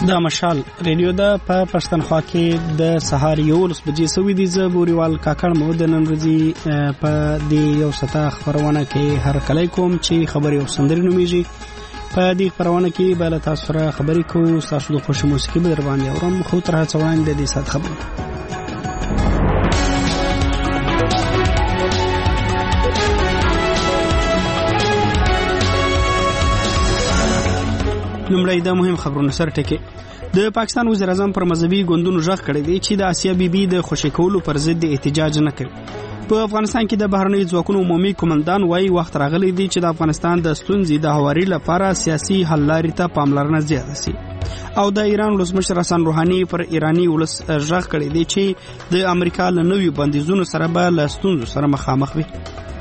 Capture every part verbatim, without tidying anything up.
د مشال ریډیو د په پښتونخوا کې د سهار یولس بجې سوي دي. زه بوريوال کاکړ مو د نن ورځې په دې یو ستا خبرونه کې هر کله کوم چې خبري او سندري نوميږي. په دې خبرونه کې بل تاسو سره خبري کوو. تاسو د خوش موسیقي به در باندې اورم خو تر هڅه وړاندې د دې سات خبرونه لومړی د مهم خبرونو سره ټکی. د پاکستان وزیر اعظم پر مذهبي ګوندونو ژغ کړی دی چې د آسیا بي بي د خوشی کولو پر ضد احتجاج نه کوي. په افغانستان کې د بهرنی ځواکونو عمومي قومندان وايي وخت راغلی دی چې د افغانستان د ستونزې د هواري لپاره سیاسي حل لارې ته پاملرنه زیاته شي. او د ایران ولسمشر حسن روحاني پر ایرانی ولس ژغ کړی دی چې د امریکا له نویو بندیزونو سره به له ستونزو سره مخامخ وي.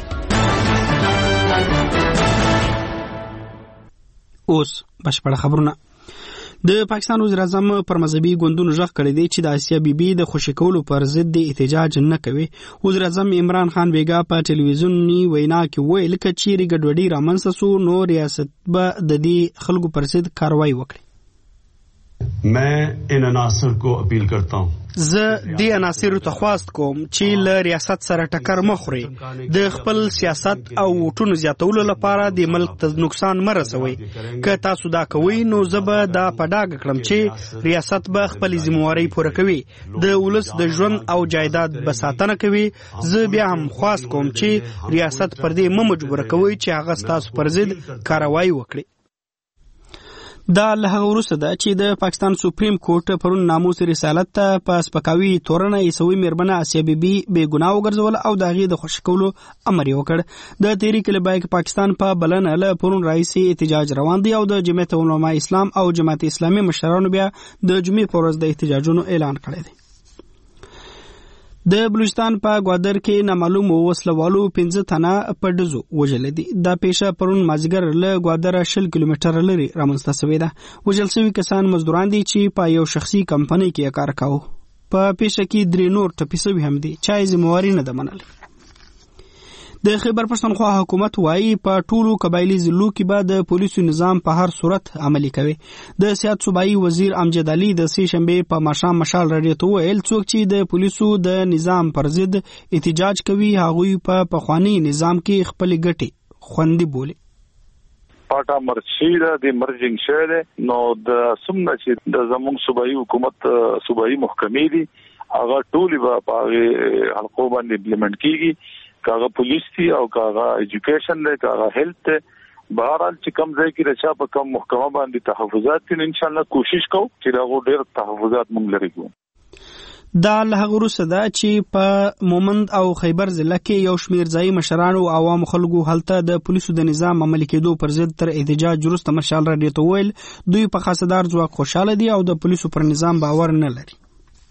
اوس بشپړ خبرونه. د پاکستان وزیر اعظم پر مذهبي ګوندونو ژغ کړی دی چې د آسیا بي بي د خوشی کولو پر ضد احتجاج نه کوي. وزیر اعظم عمران خان بیګا په ټلویزیوني وینا کې ویل چې چیرې ګډوډي رامنځته سو نو ریاست به د دې خلکو پر ضد کاروایی وکړي. मैं इन अनासर को अपील करता हूँ. زه دې عناصرو ته خواست کوم چې له ریاست سره ټکر مخوري. د خپل سیاست او وټونو زیاتولو لپاره د ملک ته نقصان مرسوي. که تاسو دا کوي نو زه به دا پډاګ کړم چې ریاست به خپل ذمہواری پوره کوي. د ولس د ژوند او جایداد به ساتنه کوي. زه بیا هم خواست کوم چې ریاست پر دې م مجبور کوي چې هغه تاسو پر ضد کاروایی وکړي. دا له هغه وروسته ده چې د پاکستان سپریم کورټ پرون ناموس رسالت ته په سپکاوي تورنه عیسوي میرمنه آسیا بي بي بې ګناه وګرځول او د هغې د خوشي کولو امر یې وکړ. د تحریک لبیک پاکستان په بلنه له پرون راهیسې احتجاج روان دی او د جمعیت علماء اسلام او جماعت اسلامي مشرانو بیا د جمعې په ورځ د احتجاجونو اعلان کړی دی. د بلوچستان په ګوادر کې نامعلوم وسلوالو پنځه تنه په ډزو وژل دي. دا پیښه پرون مازیګر له ګوادر شل کیلومتره لري رامنځته شوې ده. وژل شوي کسان مزدوران دي چې په یو شخصي کمپنۍ کې کار کاوه. په پیښه کې درې نور ټپي شوي هم دي چې یې ذمہواري نه ده منلې. د خیبر پښتونخوا حکومت وايي په ټولو قبایلی ضلعو کې به د پولیسو نظام په هر صورت عملي کوي. د سیاست صوبایي وزیر امجد علي د سې شنبه په ماښام مشال راډیو ته ویل څوک چې د پولیسو د نظام پر ضد احتجاج کوي هغوی په پخوانی نظام کې خپل ګټې خوندي بولي. پاټا مرشید د مرجنګ شه نو د سمنه چې د زمون صوبایي حکومت صوبایي محکمې دي هغه ټولي په حلقو باندې امپلیمنٹ کیږي. کاغه پولیس دی او کاغه ایجوکیشن دی کاغه هیلث دی. بهرحال چې کم ځای کې رچا په کم محکمه باندې تحفظات دي ان شاء الله کوشش کوو چې راغو ډېر تحفظات مونږ لري کوو. دا له هغه وروسته ده چې په مومند او خیبر ضلع کې یو شمیر ځایي مشرانو او عوامو خلکو هلته د پولیسو د نظام عملي کېدو پر ضد تر احتجاج وروسته مشال راډیو ته ویل دوی په خاصدار ځواک خوشاله دي او د پولیسو پر نظام باور نه لري.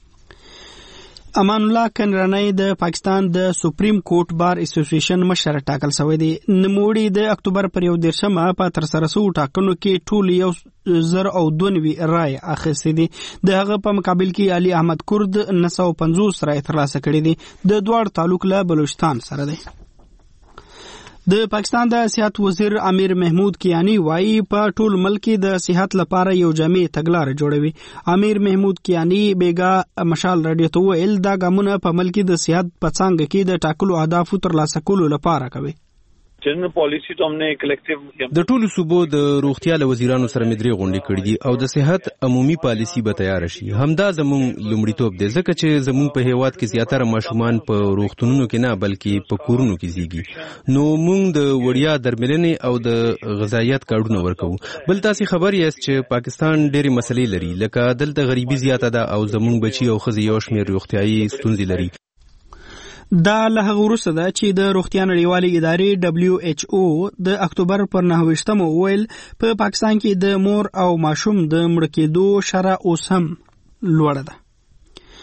امان الله کنرانی د پاکستان د سپریم کورټ بار اسوسییشن مشر ټاکل شوی دی. نوموړي د اکتوبر پر یو دیرشمه په ترسره شوو ټاکنو کې ټول یو زر او دوه نوي رای اخیستې دي. د هغه په مقابل کې علي احمد کرد نه سوه پنځوس رای ترلاسه کړي دي. د دواړو تعلق له بلوچستان سره دی. د پاکستان د صحت وزیر امیر محمود کیانی وايي په ټول ملک کې د صحت لپاره یو جامع تګلارې جوړوي. امیر محمود کیانی بیګا مشال راډیو ته ویل دا ګامونه په ملک د صحت په څانګه کې د ټاکلو اهدافو ترلاسه کولو لپاره کوي. جنرال پالیسی ته موږ کلیکټیو د ټولو صوبو د روغتیا له وزیرانو سره مدري غونډې کړې دي او د صحت عمومي پالیسی به تیار شي. همدا زموږ لومړیتوب دی ځکه چې زموږ په هیواد کې زیاتره ماشومان په روغتونونو کې نه بلکې په کورونو کې زیږي. نو موږ د وړیا درملنې او د غذایت کارډونه ورکوو. بل تاسو خبر یاست چې پاکستان ډېری مسلې لري لکه دلته غریبي زیاته ده او زموږ بچي او ښځې یو شمېر روغتیایي ستونزې لري. دا له هغه وروسته ده چې د روغتیا نړیوالې ادارې دبلیو ایچ او د اکتوبر پر نهه ویشتمه ویل په پاکستان کې د مور او ماشوم د مړه کېدو شرح اوس هم لوړه ده.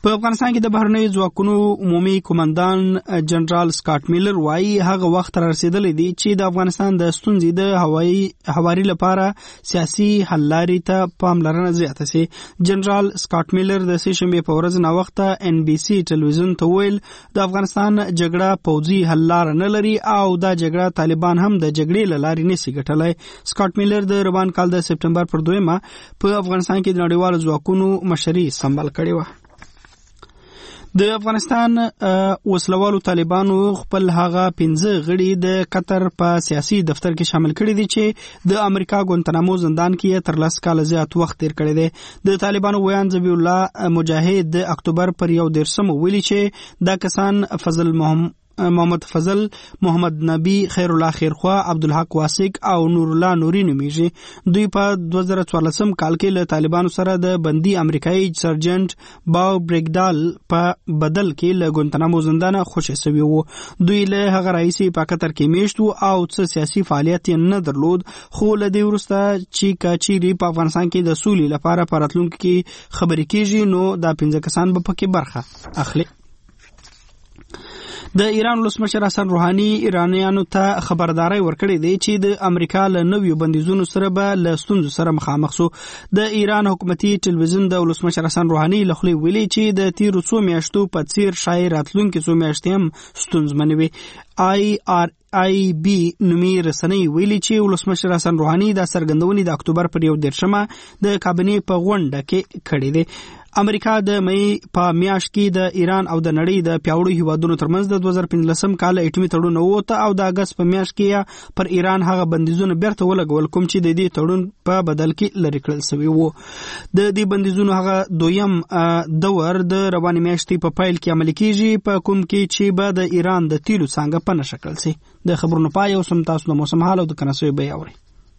په افغانستان کې د بهرنیو ځواکونو عمومي قومندان جنرال سکاټ میلر وایي هغه وخت را رسیدلی دی چې د افغانستان د ستونزې د هوایي هواري لپاره سیاسي حل لارې ته پاملرنه زیاته سي. جنرال سکاټ میلر د سې شنبې په ورځ ناوخته ان بي سي ټلویزیون ته ویل د افغانستان جګړه پوځي حل لار نه لري او دا جګړه طالبان هم د جګړې له لارې نشي ګټلای. سکاټ میلر د روان کال د سپټمبر پر دویمه په افغانستان کې د نړیوالو ځواکونو مشري سمبال کړې وه. د افغانستان وسلوالو طالبانو خپل هغه پنځه غړي د قطر په سیاسي دفتر کې شامل کړي دي چې د امریکا ګوانتانامو زندان کې تر لس کاله زیات وخت تیر کړی دی. د طالبانو ویان ذبیح الله مجاهد د اکتوبر پر یو دېرشم ویلي چې دا کسان فضل محمد محمد فضل، محمد نبی، خیر الله خیرخوا، عبدالحق واسق او نور الله نوري نومیږي. دوی په دوه زره څوارلسم کال کې له طالبانو سره د بندي امریکایي سرجنټ باو بریګدال په بدل کې له ګوانتانامو زندانه خوشي شوي وو. دوی له هغه راهیسې په قطر کې میشت وو او څه سیاسي فعالیت نه درلود، خو له دې وروسته چې کچيري په افغانستان کې د سولې لپاره په راتلونکي کې خبرې کیږي نو دا پنځه کسان به پکې برخه اخلي. د ایران ولسمشر حسن روحاني ایرانیانو ته خبرداري ورکړې دی چې د امریکا له نویو بندیزونو سره به له ستونزو سره مخامخ شو. د ایران حکومتي ټلویزیون د ولسمشر حسن روحاني له خولې ویلي چې د تیرو څو میاشتو په څیر شاید راتلونکي څو میاشتې هم ستونزمنې وي. آی آر آی بی نومي رسنۍ ویلي چې ولسمشر حسن روحاني د څرګندونې د اکتوبر پر یو دېرشمه د کابینې په غونډه کې کړې ده. امریکا د مې په میاشت کې د ایران او د نړۍ د پیاوړو هیوادونو ترمنځ د دوه زره پنځلسم کال اټومي تړون ووته او د اگست په میاشت کې پر ایران هغه بندیزونه بیرته ولګول کوم چې د دې تړون په بدل کې لري کړل شوی وو. د دې بندیزونو هغه دویم دور د روانې میاشتې په پایل کې عملي کیږي په کوم کې چې به د ایران د تیلو څنګه په نشه کړل شي. د خبرونو پای او سم تاسو د موسم حال او د کناسوي به اوري.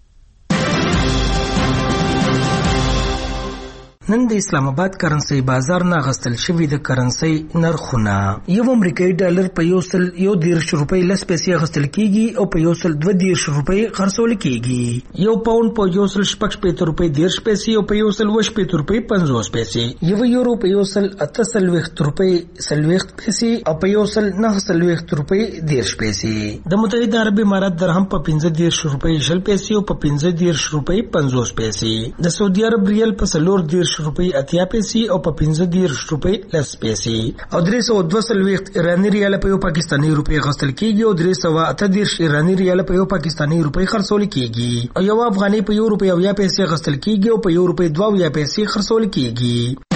نن د اسلام آباد کرنسي بازار نه غستل شوی د کرنسي نرخونه یو امریکایي ډالر په یو سل یو دیرش روپۍ لس پیسې غستل کیږي او په یو سل دوه دیرش روپۍ خرڅول کیږي. یو پاوند په یو سل شپږ شپېته روپۍ دیرش پیسې او په یو سل اووه شپېته روپۍ پنځوس پیسې. یو یورو په یو سل اته څلوېښت روپۍ څلوېښت پیسې او په یو سل نهه څلوېښت روپۍ دیرش پیسې. د متحده عرب امارات درهم په پنځه دیرش روپۍ شل پیسې او په پنځه دیرش روپۍ پنځوس پیسې. د سعودي عرب ریال په څلور دیرش روپۍ اتیا پیسې او په پنځه دیرش روپۍ لس پیسې. او درې سوه دوه څلوېښت ایراني ریال په یو پاکستاني روپۍ غستل کیږي او درې سوه اته دیرش ایراني ریال په یو پاکستاني روپۍ خرڅول کیږي. او یو افغاني په یو روپۍ اویا پیسې غستل کیږي او په یو روپۍ دوه اویا پیسې خرڅول کیږي.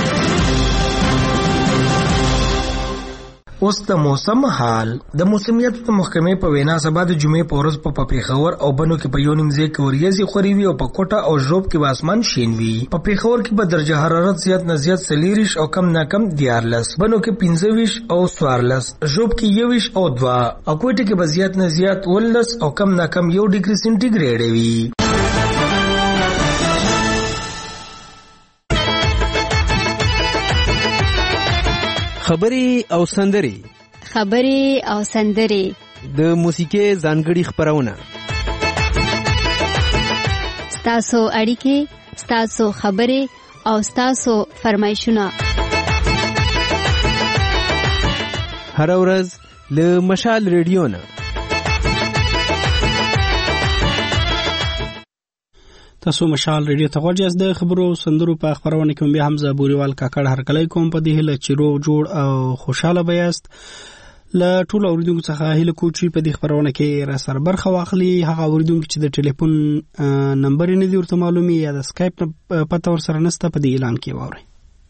اوس د موسم حال. د موسمیات د محکمې په وینا سبا د جمعې په ورځ په پېښور او بنو کې په یو نیم ځای کې وریځې خوري وي او په کوټه او ژوب کې به اسمان شین وي. په پېښور کې به درجه حرارت زیات نه زیات څلېرویشت او کم نه کم دیارلس، بنو کې پنځه ویشت او څوارلس، ژوب کې یو ویشت او دوه او کوټه کې به زیات نه زیات اوولس او کم نه کم یو ډیګري سینټیګریډ وي. خبري او سندري خبري او سندري د موسیقي ځانګړي خبرونه ستاسو اړیکې ستاسو خبري او ستاسو فرمایشونه هر ورځ له مشال ریډیو نه. تاسو مشال ریډیو ته غوږ یاست. د خبرو سندرو په خبرونه کې بیا حمزه بوریوال کاکړ هرکلی کوم په دې هله چې روغ جوړ او خوشاله بیاست. له ټول اوریدونکو څخه هله کوچی په دې خبرونه کې را سره برخه واخلي. هغه اوریدونکو چې د ټلیفون نمبر نه دی ورته معلومي یا د اسکایپ پته ور سره نسته په دې اعلان کې واوري.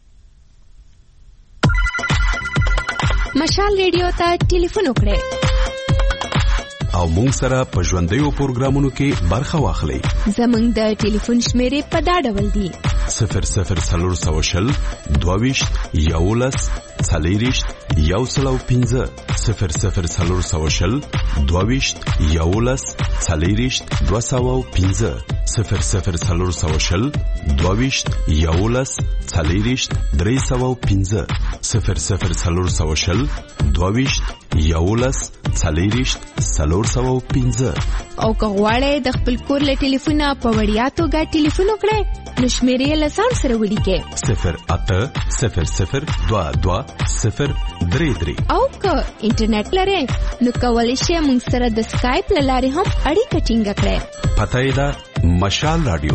مشال ریډیو ته ټلیفون وکړئ او مونږ سره په ژوندیو پروګرامونو کې برخه واخلئ. زمونږ د ټلیفون شمیرې په دا ډول دي: صفر صفر څلور سوه شل دوه ویشت یولس څلېرویشت یو سل او پنځه، صفر صفر څلور سوه شل دوه ویشت یولس څلېرویشت دوه سوه او پنځه، صفر صفر څلور سوه شل دوه ویشت یولس څلېرویشت درې سوه او پنځه، صفر صفر څلور سوه شل دوه ویشت یولس څلېرویشت څلور سوه پنځه. او که غواړئ د خپل کور له ټلیفونه په وړیا توګه ټلیفون وکړئ نو شمېرې یې له ځان سره ولیکئ صفر اته صفر صفر دوه دوه صفر درې درې. او که انټرنیټ لرئ نو کولی شئ موږ سره د سکایپ له لارې هم اړیکه ټینګه کړئ. پته یې ده مشال راډیو.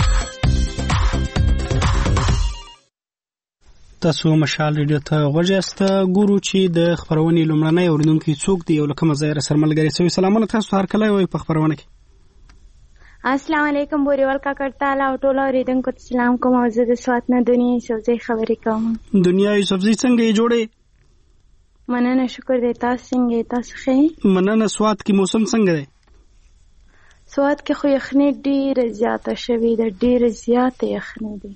تاسو مشال ریډیو ته غوږ یاست. ګورو چې د خبرونې لومړنی اورېدونکی څوک دی او له کومه ځایه راسره ملګري شوي. سلامونه تاسو هر کله وایي په خبرونه کې. السلام علیکم بوریوال کاکړ تعالی او ټولو اورېدونکو ته سلام کوم او زه د سوات نه دنیا یوسفزۍ خبرې کوم. دنیا یوسفزۍ څنګه یې جوړې؟ مننه شکر دی. تاسو څنګه یې؟ تاسو ښه یې؟ مننه. سوات کې موسم څنګه دی؟ سوات کې خو یخنۍ ډېره زیاته شوې ده، ډېره زیاته یخنۍ دی.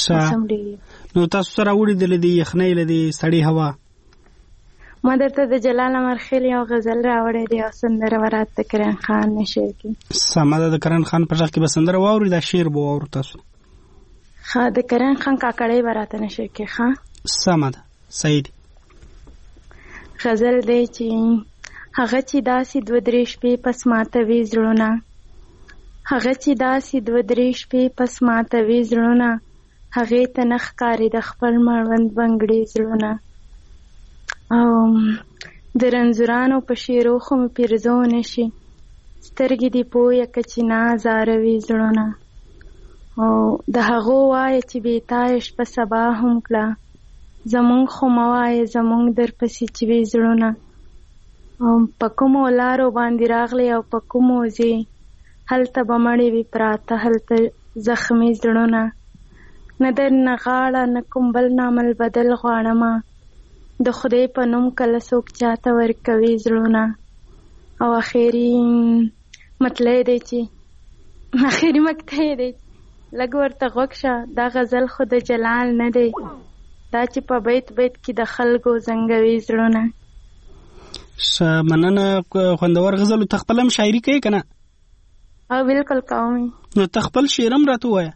نو تاسو سره ولیدلې دي یخنۍ له دې سړې هوا؟ ما درته د جلال امرخیل یو غزل راوړی دی او سندره به راته د کرن خان نه شعر کې. سمه ده. د کرن خان په غږ کې به سندره واوري، دا شعر به واورو تاسو؟ ښه، د کرن خان کاکړی به راته نه شعر کې. ښه سمه ده، صحیح دی. غزل دی چې هغه چې داسې دوه درې شپې پس ماتوي زړونه، هغه چې داسې دوه درې شپې پس ماتوي زړونه، هغې ته نه ښکاري د خپل مړوند بنګړي زړونه. او د رنځورانو په شیرو خو مې پیرزو نشي، سترګې دې پویه که چې نازاروي زړونه. او د هغو وایه چې بېتایه شپه سبا هم کړه، زمونږ خو مه وایه زمونږ درپسې چې وي زړونه. او په کومو لارو باندې راغلی او په کومو ځې، هلته به مړې وي پراته هلته زخمي زړونه. نه در نه غاړه نه کوم بل نامل بدل غواړمه، د خدای په نوم کله څوک چاته ورکوي زړونه. او اخري مطلع دی چې اخري مقطع دی لږ ورته غوږ شه، دا غزل خو د جلال نه دی، دا چې په بیت بیت کې د خلکو زنګوي زړونه. ښه مننه. خوندور غزل. ته خپل هم شاعري کوې که نه؟ او بالکل کوم. نو ته خپل شعر هم راته ووایه.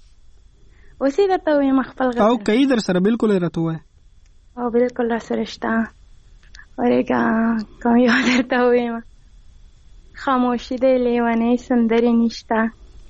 اوس یې درته ووایم خپل غزل؟ او که یې در سره بالکل یې راته ووایه. او بالکل را سره شته. ورېږه کوم یو درته ووایم. خاموشي دی لیونۍ سندرې نشته،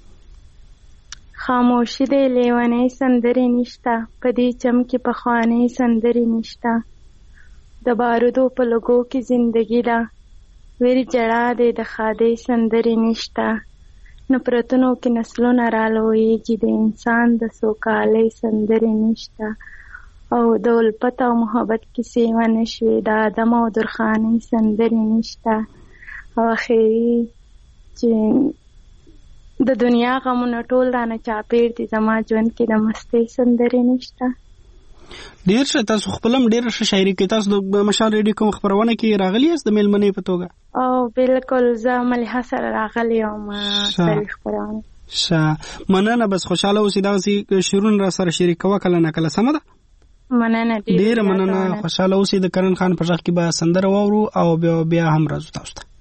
خاموشي دی لیونۍ سندرې نشته، په دې چم کې پخوانۍ سندرې نشته. د بارودو په لګو کې زندګي ده، ویل جړا دی د ښادۍ سندرې نشته. نفرتونو کې نسلونه رالویږي، د انسان د سوکالۍ سندرې نشته. او د الفت او محبت کیسې ونه شوې، د آدم او درخانۍ سندرې نشته. او اخري چې د دنیا غمونه ټول رانه چاپېر دي، زما ژوند کې د مستۍ سندرې نشته. ډېر ښه. تاسو خپل هم ډېره ښه شاعري کوئ. تاسو د مشال ریډیو کوم خپرونه کې راغلي یاست د مېلمنې په توګه؟ او بالکل زه ملیحه سره راغلی یم سري خپرونه. ښه مننه. بس خوشحاله اوسئ. دغسې شعرونه را سره شریکوه کله نه کله. سمه ده؟ مننه. ډېره مننه. خوشحاله اوسئ. د کرن خان په غږ کې به سندره واورو او بیا بیا هم راځو تاسو ته.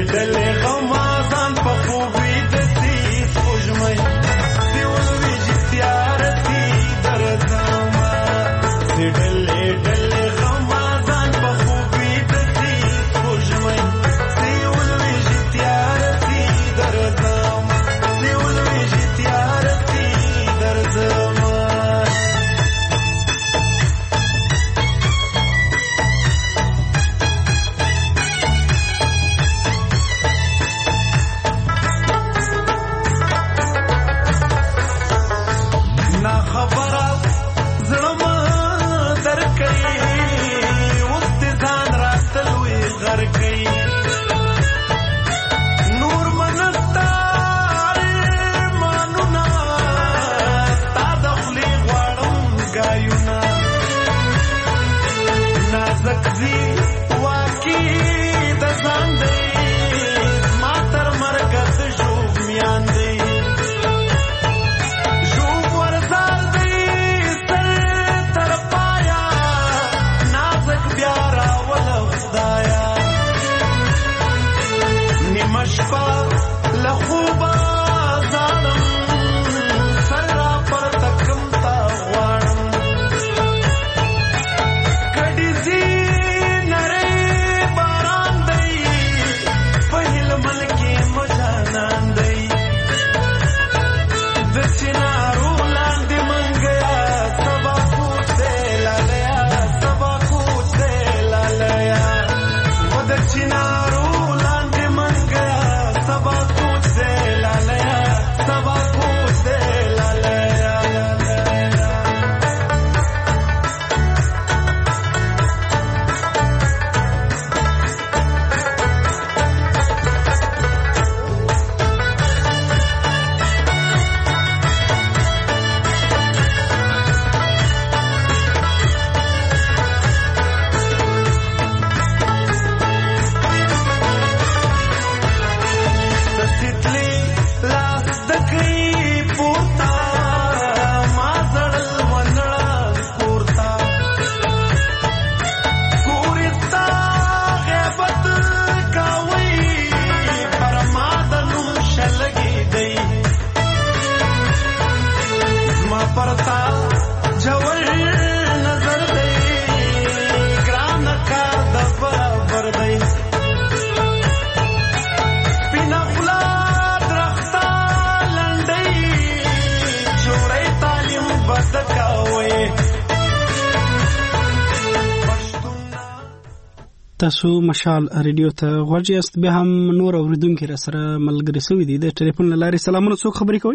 تاسو مشال ریډیو ته غوږ یاست. بیا هم نور اوریدونکي را سره ملګري شوي دي د ټلیفون له لارې. سلامونه، څوک خبرې کوي؟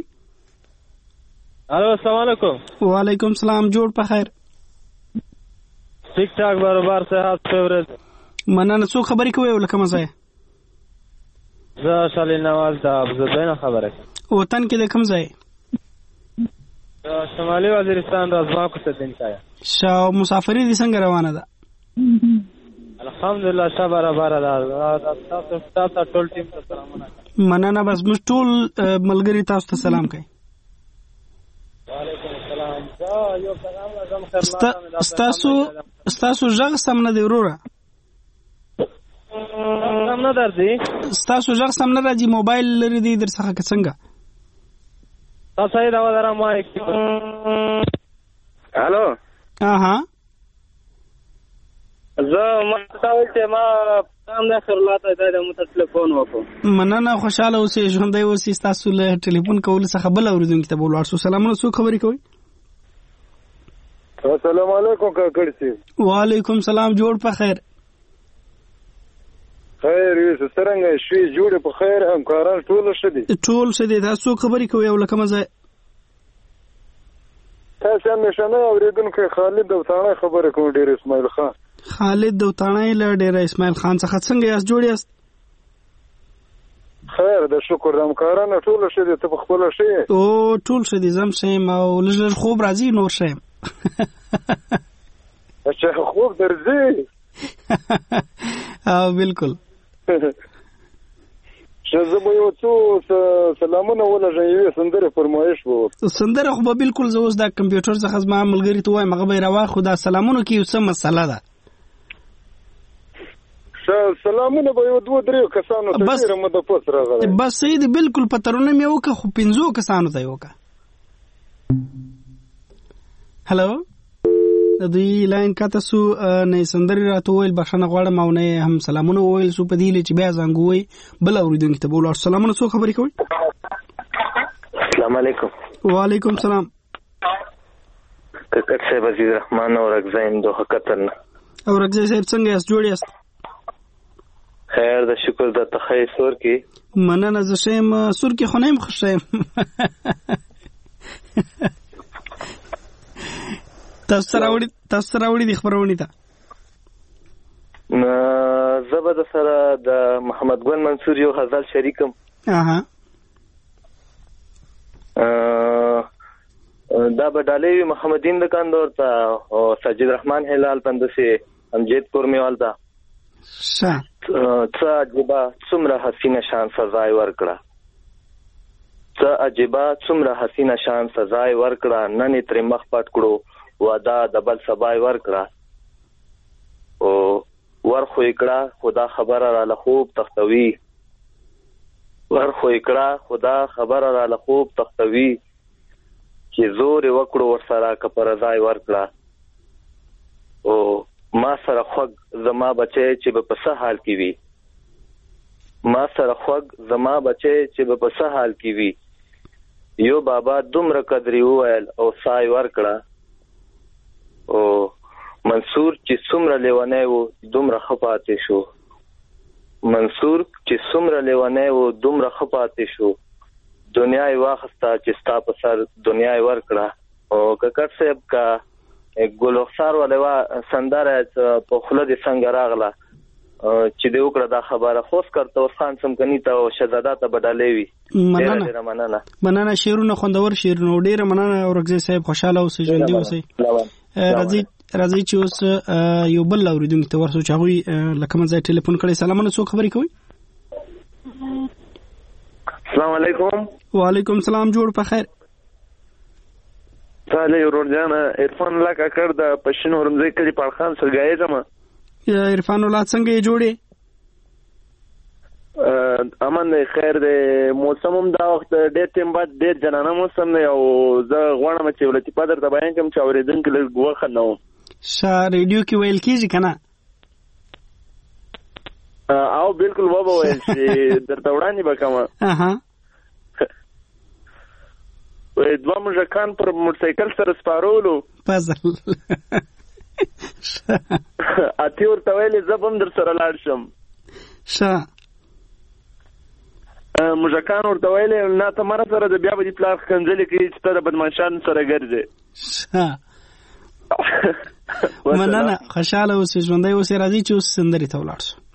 الو السلام علیکم. وعلیکم السلام. جوړ په خیر؟ ټیک ټاک برابر صحت فیورت. مننه. څوک خبرې کوي او له کومه ځایه؟ زه شالي نواز د ابوظبي نه خبره کوم. وطن کې د کوم ځای؟ شمالي وزیرستان رازما کو ته دنکایا. شاو مسافری دي څنګه روانه ده؟ الحمدلله ښه برابر ده. تاسو تاسو ټول ټیم ته سلامونه. مننه. بس موږ ټول ملګری تاسو ته سلام کوي. وعلیکم السلام. دا یو پیغام لازم خیر. تاسو تاسو ژغ سم نه دی وروره. سم نه درځي. تاسو ژغ سم نه راځي. موبایل لري دی در څخه څنګه؟ تاسو یې دا ودره ما یک. الو. اها. زه ما تاسو ته ما پیغام نه خرلاته دا د مت ټلیفون وکړ. مننه. خوشاله اوسئ، ژوندۍ اوسئ. تاسو له ټلیفون کول څخه بل اوریدونکو ته بولوار سو. سلامونه. څوک خبرې کوي؟ السلام علیکم کاکړ سي. وعلیکم السلام. جوړ په خیر؟ خیر یې څنګه شي؟ جوړ په خیر. همکاران ټول ښه دي؟ ټول ښه دي. تاسو خبرې کوي او لکه مزه تاسو هم نشانه اوریدونکو خالد دوتانه خبره کوم. ډیر اسماعیل خان. خالد دوتانه له ډیر اسماعیل خان څخه څنګه یاست؟ جوړ یاست؟ خیر د شکر. همکاران ټول ښه دي؟ ته په خپل ښه؟ او ټول ښه دي. زم شم او لږ خوب راځي نور شم. اچھا خوب درځي؟ ها بالکل. زه به یو څو سلامونه ولږم. یوې سندرې فرمایش به وکړم. سندره خو به بالکل زه اوس د کمپیوټر څخه زما ملګري ته وایم هغه به یې راواخلو. دا سلامونو کې یو څه مسله ده. سلامونه به یو دوه درې کسانو ته ډېره موده پس راغلی. بس صحیح دی، بالکل په ترونه مې وکړه خو پنځو کسانو ته یې وکړه. هلو، د دوی لاین کاته سو، نه سندرې راته وویل بخښنه غواړم او نه هم سلامونه وویل سو په دې هیلې چې بیا زنګ ووایي بل اورېدونکي ته به ولاړ. سلامونه، څوک خبرې کوئ؟ السلام علیکم. وعلیکم سلام. ککړ صاحب عزیز رحمان اورکزی یم دوحه قطر نه. اورکزی صاحب څنګه یاست؟ جوړ یاست؟ خیر د شکر د تخی سور کې مننه. زه ښه یم، سور کې خو نه یم، ښه یم. تاسو سره راوړي تاسو سره راوړي دي خبرونې ته. زه به د سره د محمد ګل منصور یو غزل شریکم. اها دا به ډالۍ محمدین دکاندار ته او سجید رحمان هلال پندسي امجد کورمیوال ته. ښه څه عجیبه څومره حسینه شان سزای ورکړه، څه عجیبه څومره حسینه شان سزای ورکړه، نن یې ترې مخ پټ کړو وعده د بل سبای ورکړه. او ورخو یې کړه خدا خبره راله خوب تختوي، ورخو یې کړه خدا خبره راله خوب تختوي، چې زور یې وکړو ورسره که په رضای ورکړه. او ما سره خوږ زما بچی چې به په څه حال کې وي، ما سره خوږ زما بچی چې به په څه حال کې وي، یو بابا دومره قدرې وویل او سای ورکړه. او منصور چې څومره لیونی و دومره ښه پاتې شو، منصور چې څومره لیونی و دومره ښه پاتې شو، دنیا یې واخسته چې ستا په سر دنیا یې ورکړه. او ککړ صاحب کا ګل رخسار ولې سندره په خوله دې څنګه راغله چې دې وکړه دا خبره خوښ کړته اوس خان سمکني ته او شهزاده ته بدلې وي. مننه مننه مننه شعرونه خوندور شعرونه ډېر مننه. اورکزی صاحب خوشاله اوسئ، ژوندي اوسئ. راځي راځي چې اوس یو بل اورېدونکي ته ورسو چې هغوی له کومه ځای ټلیفون کړی. سلامونه، څوک خبرې کوئ؟ السلام علیکم. وعلیکم سلام، جوړ په خیر. تعالی ورور جان عرفان الله کاکړ د پښین ورمزي کلی پړخان سرګای جما. عرفان الله څنګه یې جوړې؟ امن دی، خیر دی. موسم هم دا وخت ډېر ټیم بعد ډېر جنانه موسم دی او زه غواړم چې ولتی پادر ته بیان کوم چې اورېدونکي لږ وخنو. ښه، ریډیو کې ویل کېږي که نه؟ او بالکل وبه ویل چې درته وړاندې به کومه. دوه موږکان پر موټرسایکل سره سپارولو پزل اتې ورته ویلې زه به هم در سره لاړ شم. ښه، موږکان ورته ویلې نه ته مه راسره د بیا به دې پلار ښکنځلې کوي چې ته د بدماشانو سره ګرځې. ښه، مننه، خوشحاله اوسئ، ژوندی اوسئ. راځئ چې اوس سندرې ته ولاړ شو.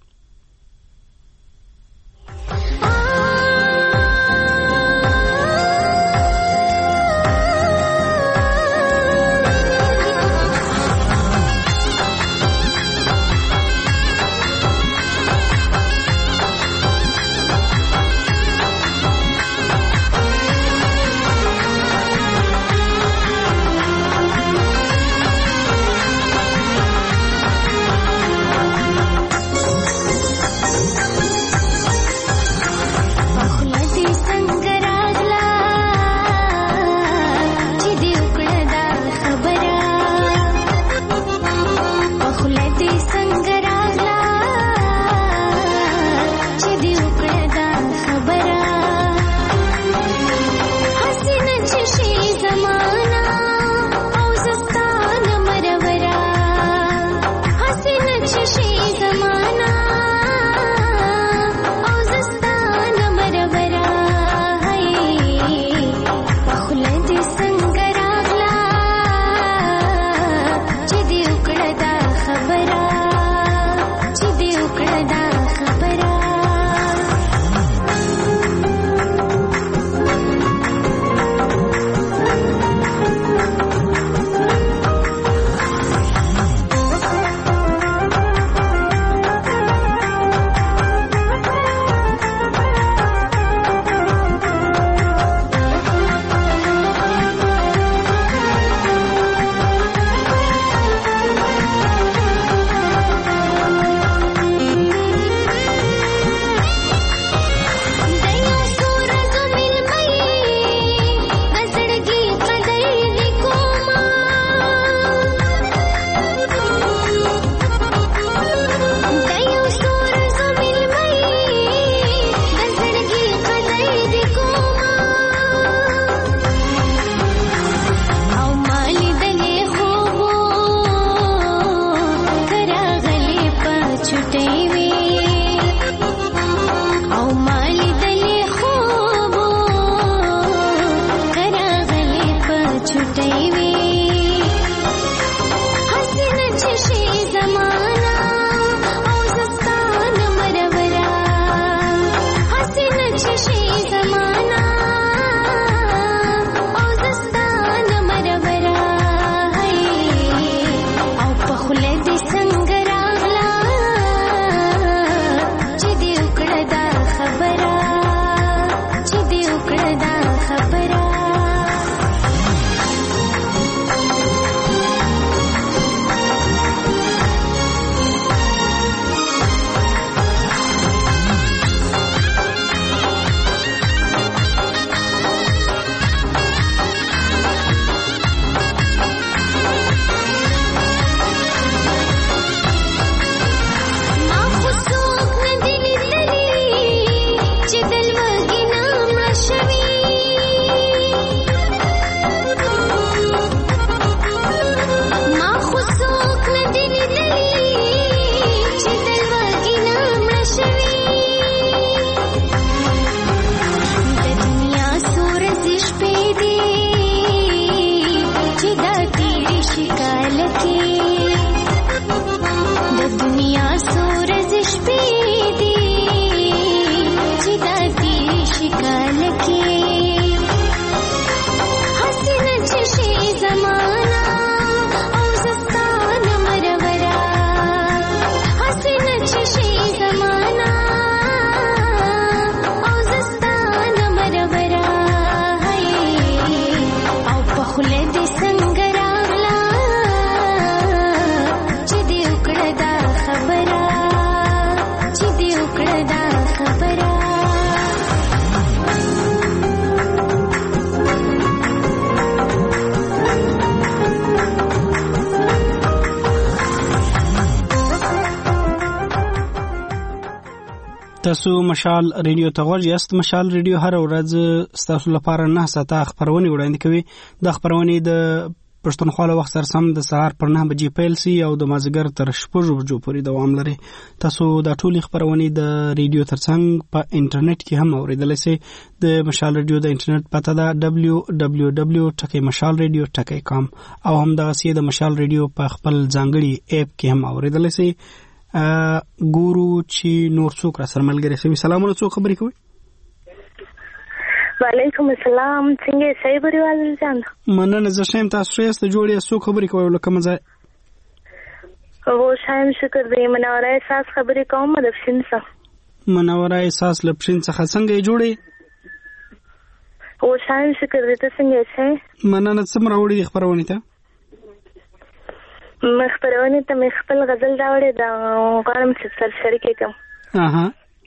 تاسو مشال ریډیو ته غوږ یاست. مشال ریډیو هر ورځ تاسو لپاره نه ساعته خبرونه وړاندې کوي. د خبرونه د پښتونخوا له وخت سره سم د سهار پر نه بجې پیل سي او د مازیګر تر شپږ بجو پورې دوام لري. تاسو د ټولې خبرونه د ریډیو ترڅنګ په انټرنیټ کې هم اوریدلای شئ. د مشال ریډیو د انټرنیټ پته ده دبلیو دبلیو دبلیو ډاٹ مشال ریډیو ډاٹ کام او هم د غسی د مشال ریډیو په خپل ځانګړي اپ کې هم اوریدلای شئ. ګورو چې نور څوک را سره ملګری شي. سلامونه، څوک خبرې کوي؟ وعلیکم السلام، څنګه یې صحیح بریوال جان؟ مننه، زه شیم. تاسو یې جوړې څوک خبرې کوي لکه مزه؟ او شایم شکر دې منوره احساس خبرې کوم د فشن څخه. منوره احساس له فشن څخه څنګه یې جوړې؟ او شایم شکر دې ته څنګه یې؟ مننه، څومره وړي خبرونه ته؟ مخبرونه ته مې خپل غزل راوړې دا غواړم چې سر شریکې کوم. اها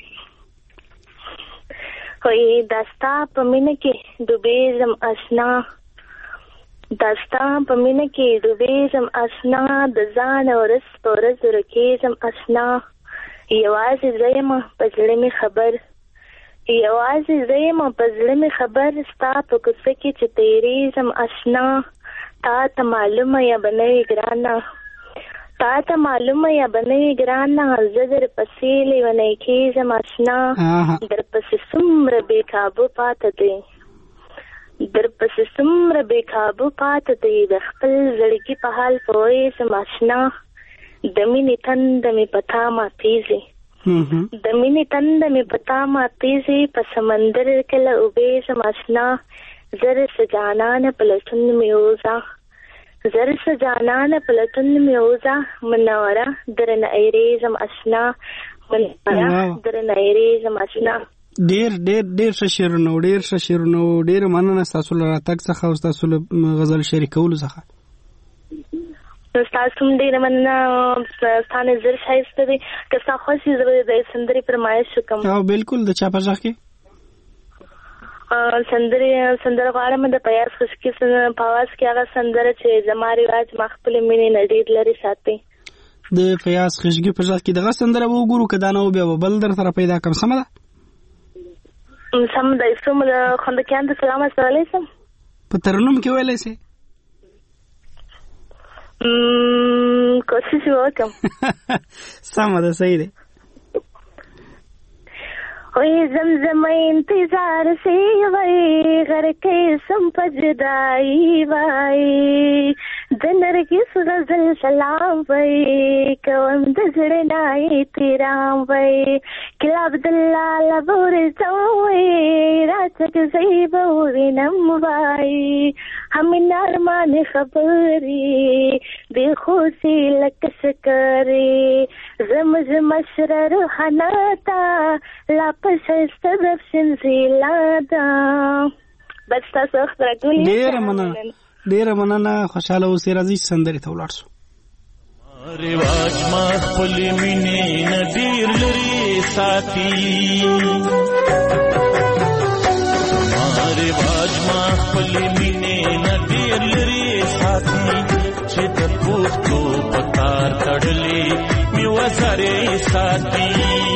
وای داستا په مینه کې ډوبېږم آشنا، داستا په مینه کې ډوبېږم آشنا، د ځان ورځ په ورځ ورکېږم آشنا، یوازې زه یم په زړه مې خبر، یوازې زه یم په زړه مې خبر، ستا په کوڅه کې چې تېرېږم آشنا، تا ته معلومه یا به نه وي ګرانه، تا ته معلومه یا به نه وي ګرانه، زه در پسې لیونی کېږم آشنا، در پسې څومره بې کابو پاته دی، در پسې څومره بې کابو پاته دی، د خپل زړګي په حال پوهېږم آشنا، د مینې تنده مې په تا ماتېږي، د مینې تنده مې په تا ماتېږي، په سمندر کې له اوبېږم آشنا، زر څه جانانه په لټون مې وځه، زر څه جانانه په لټون مې وځه، منوره درنه ایریږم آشنا، منوره درنه ایریږم آشنا. ډېر ډېر ډېر ښه شعرونه و، ډېر ښه شعرونه و. ډېره مننه ستاسو له راتګ څخه او ستاسو له غزل شریکولو څخه. ستاسو هم ډېره مننه. ستا نظر ښایسته دی. که ستا خوښ وي زه به د سندرې فرمایش وکړم. او بالکل. د چا په غږ کې؟ سندرې سندره غواړم د پیاز خشکي په اواز کې هغه سندره چې زما رواج ما خپلې مینې نه ډېر لرې ساتي. د پیاز خشکي په غږ کې دغه سندره به وګورو، که دا نه و بیا به بل در سره پیدا کړم. سمه ده؟ سم ده. څوم د خوندکیانو ته سلام استولی شم؟ په ترنم کې ویلی شې؟ کوشش به وکړم. سمه ده، صحیح دی. وای زمزم انتظار سی وای غر کې سم پجدای وای د نرګس غزل سلام وای کوم د زړه نای تیرام وای کلا عبد الله لبور زوي راځه زیب ورنم وای هم نرمان خبري دی خوشي لک شکرې زمز مشرر حناتا لا پښست د شنزیلادا. بس تاسو خبره کولی. ډېره مننه، ډېره مننه. خوشاله اوسئ. راځئ سندرې ته ولاړ شو. رواج ما خپل مینې نه ډېر لري ساتي، ما رواج ما خپل مینې نه ډېر لري ساتي، چې د پوښتو په تار تړلې مې وزرې ساتي،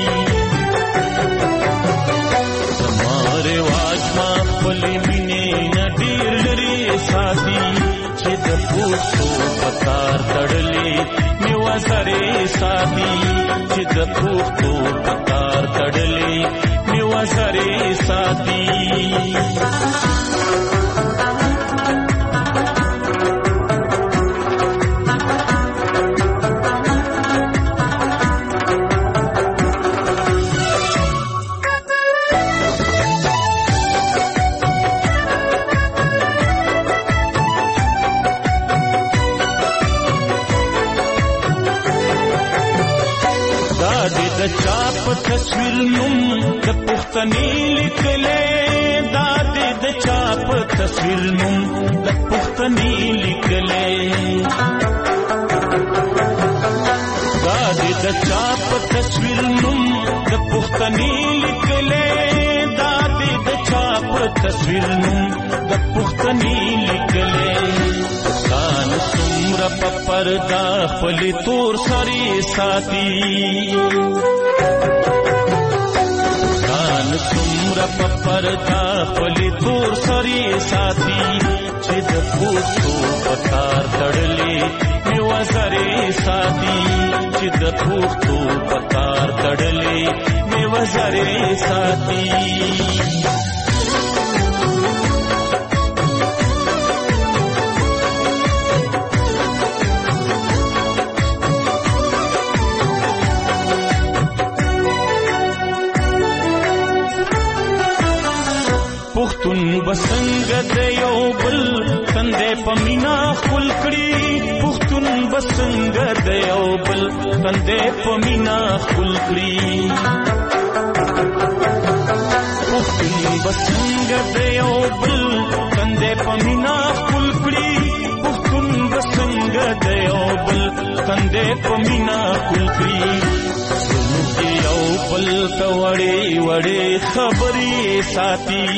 رواج ما خپل مینې نه ډېر لري ساتي، چې د پوښتو په تار تړلې مې وزرې ساتي، چې د پوښتو په تار تړلې مې وزرې ساتي. چاپ تصویر نوم د پښتني لیکلې، دا دې د چاپ تصویر نوم د پښتني لیکلې، دا دې د چاپ تصویر نوم د پښتني لیکلې، دا دې د چاپ تصویر نوم د پښتني لیکلې، ځان څومره په پردا خپل تور سری ساتي، څومره په پردا خپلې تور سرې ساتي چې د پوستو په تار تړلې مې وزرې ساتي چې د پوستو په تار تړلې مې وزرې ساتي. پښتون بسنګ د یو بل تندې په مینا خپل کړي پښتون بسنګ د یو بل تندې په مینا خپل کړي پښتون بسنګ د یو بل تندې په مینا خپل کړي پښتون بسنګ د یو بل تندې په مینا خپل کړي یو بل ته وړې وړې خبرې ساتي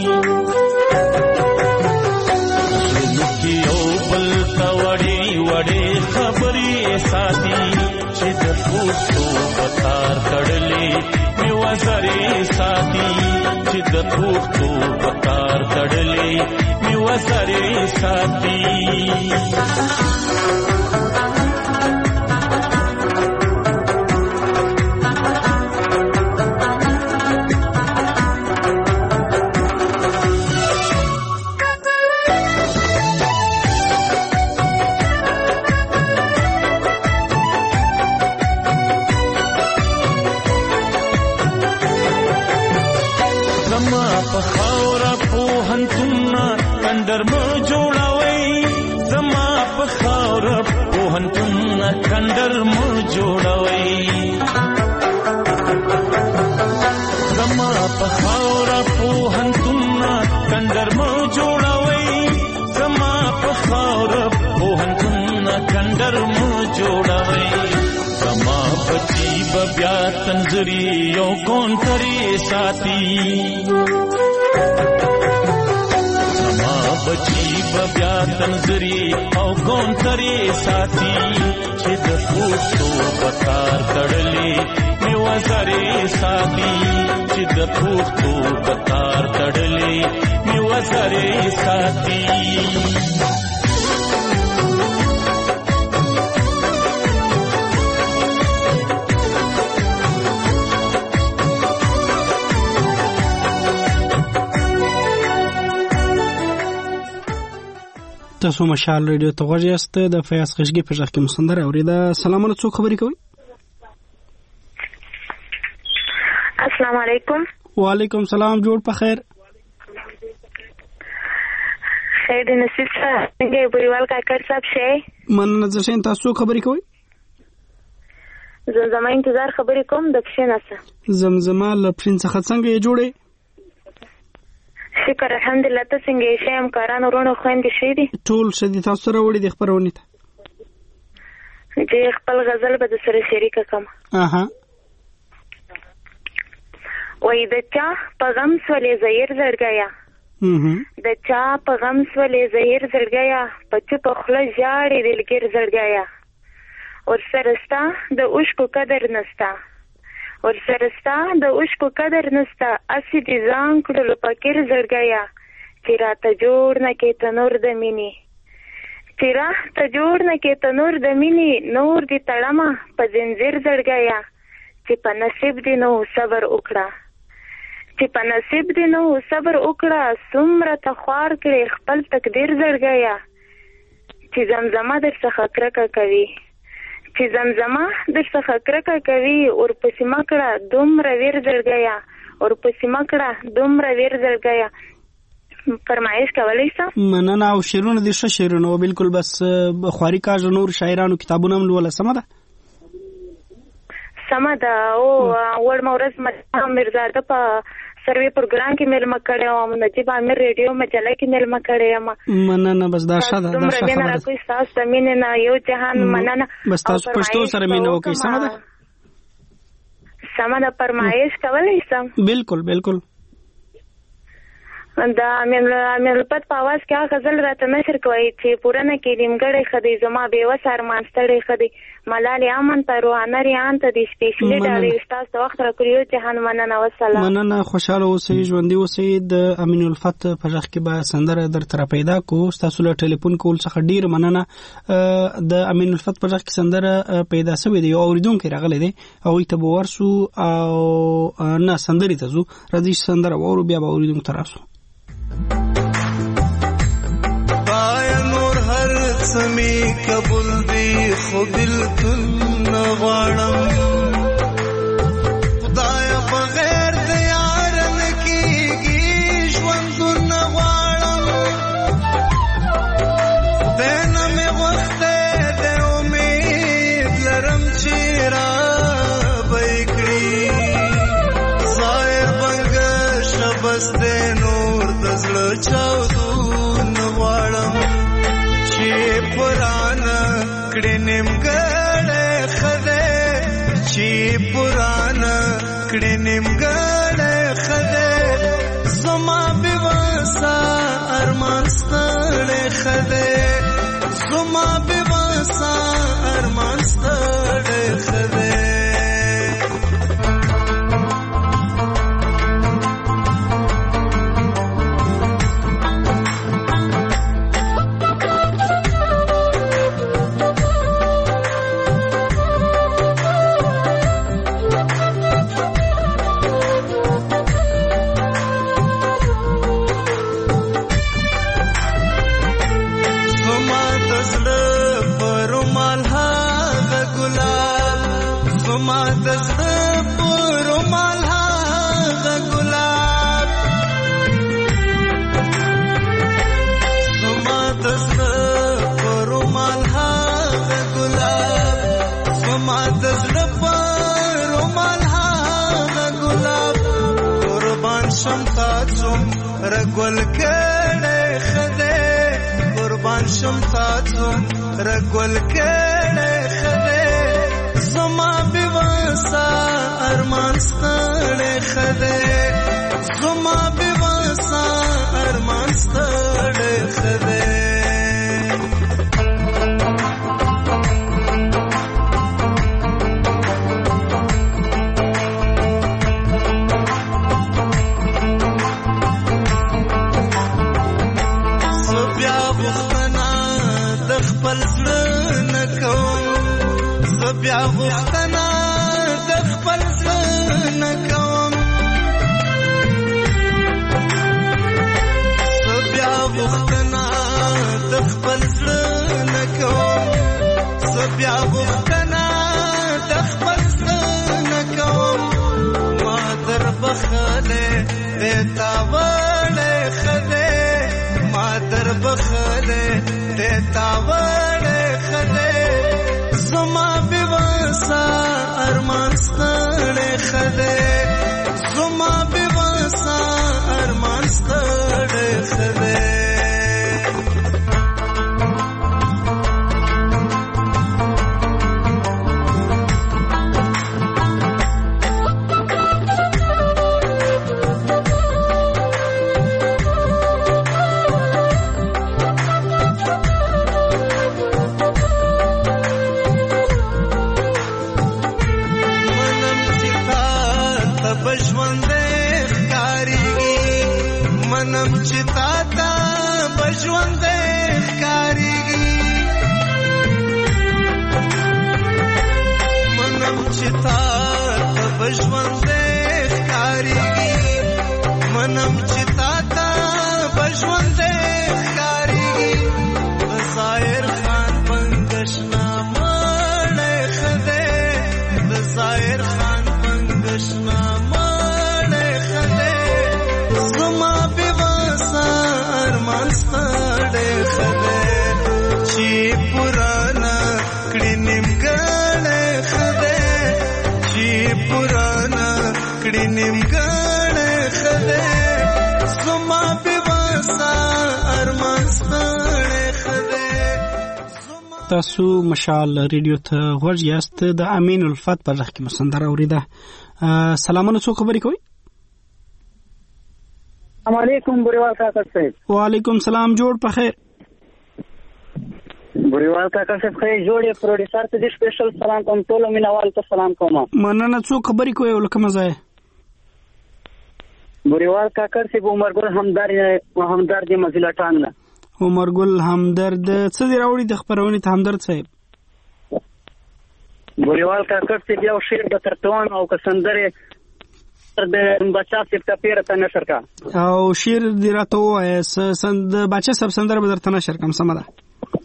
یو بل ته وړې وړې خبرې ساتي چې د پوستو په تار تړلې مې وزرې ساتي چې د پوستو په تار تړلې مې وزرې ساتي. کندر مو جوړوي زما په خاوره پوهنتون کندر مو جوړوي زما په خاوره پوهنتون کندر مو جوړوي زما بچي بیا تنظري یو کون کري ساتي زما بچي بیا تنظري او کون کري ساتي چې د پوستو په تار تړلې مې وزرې ساتي چې د پوستو په تار تړلې مې وزرې ساتي. تاسو مشال ریډیو ته غوږ یاست. د فیاض خشګي په ځخ کې مسندر اوریدا. سلامونه څوک خبرې کوي؟ السلام علیکم. وعلیکم سلام. جوړ په خیر. خیر نصیب صاحب څنګه بریوال کاکر صاحب شي؟ مننه زه تاسو خبرې کوي؟ زمزمه انتظار خبرې کوم د پښیناسه. زمزمه لپین څخه څنګه یې جوړې؟ شکر الحمدلله. ته څنګه یې؟ شیم کاران ورونه خويندې شي دي ټول شدي. تاسو سره وړي د خبرونه ته چې خپل غزل به د سره شریک کوم. اها وای د چا په غم سولې زهیر زړګیا د چا په غم سولې زهیر زړګیا په چپ خله ژاړي دلګر زړګیا ور سرستا د اوشکو قدر نستا ور سرستا د اوشکو قدر نستا اسی دي ځان کړلو پکیر زړګیا چې راته جوړ نه کې تنور د مینې چې راته جوړ نه کې تنور د مینې نور دي تړما په زنجیر زړګیا چې په نصیب دي نو صبر وکړه چې په نصیب دي نو صبر وکړه څومره ته خوار کړې خپل تقدیر زړګیا چې زمزمه در څخه کرکه کوي چې زمزمه در څخه کرکه کوي ورپسې مکړه دومره ویر زړګیا ورپسې مکړه دومره ویر زړګیا. فرمایش کولی شم؟ مننه. او شعرونه دي ښه شعرونه و بالکل. بس خواري کاږه نور شاعرانو کتابونه هم لوله. سمه ده سمه ده. او وړمه ورځ میرزاده په سروي پروګرام کې مېلمه کړی وم نجیب امیر ریډیو مجله کې مېلمه کړی یم. مننه. بس دا ښه ده. دا ښه خبره ده. ستاسو د مینې نه یو جهان مننه. بس تاسو پښتو سره مینه وکړئ. سمه ده سمه ده. فرمایش کولی شم؟ بالکل بالکل. دا امین امین الفت په आवाज کې هغه غزل راته نشر کوي چې پورانه کې نیمګړې خدي زما به وسار مانستړې خدي ملالي امن ته روانه ریان ته د سپیشلی ډالې استاد ته وخت راکړیو چې هان مننه والسلام. مننه، خوشاله اوسئ، ژوندۍ اوسئ. د امین الفت په ځخ کې به سندره در تر پیدا کو. تاسو له ټلیفون کول څخه ډیر مننه. د امین الفت په ځخ کې سندره پیدا شوې دی او اوریدونکو راغلي دي او ته به ورسو او نه سندري ته زو راځي سندره وورو بیا به اوریدونکو تراسو. بایا نور هر سمی قبول دی خو بالکل نغواړم خدایا بغیر د یار نکیږي ژوند نغواړم دنه می وخت د امید لرم چې را بېکړي ظاهر بنګ شبس د نور د زړه چاودون غواړم چې پرانا کړي نیمګړې خدای چې پرانا کړي نیمګړې خدای زما بې وسه ارمان ستړی خدای زما بې وسه ارمان ستړی خدای. رګول کړه خدای قربان شم تاسو رګول کړه خدای زما بې وسه ارمان ستړی خدای زما بې وسه ارمان ستړی خدای. بیا غوښتنه د خپل ځان کوم بیا غوښتنه د خپل ځان کوم بیا غوښتنه د خپل ځان کوم ما در بخله دیتا وړه خدای ما در بخله دیتا وړه خدای زما بې وسه ارمان ستړی خدای زما بې وسه ارمان ستړی خدای. منم چې تا ته بژوند ښکاریږي منم چې تا ته بژوند ښکاریږي منم چې تا ته بژوند ښکاریږي ظاهر خان پنګشنا مړ خدای د ظاهر خان پنګشنا تاسو مشال ریډیو ته ورځ یاست. د امین الفت په ځخ کې مسندره اوریده. سلامونه، څو خبرې کوي؟ السلام علیکم بریوال کاکا صاحب. وعلیکم سلام. جوړ په خیر. بریوال کاکا صاحب خیر جوړې. پروډوسر ته دې سپیشل سلام کوم. ټول مینوال ته سلام کوم. مننه. څوک خبرې کوي ولکه مزه بریوال کاکا صاحب عمرګل همدارد همدارد مزیلا ټانګ نه. عمرګل همدرد څه دی راوړي د خبرونې ته همدرد صاحب؟ بریوال کاکا صاحب یو شعر د ترتوان او کسندره د بچا صاحب ته پیر ته نشر کا او شعر دی راته وای سند بچا صاحب سندره به درته نشر کوم. سم ده.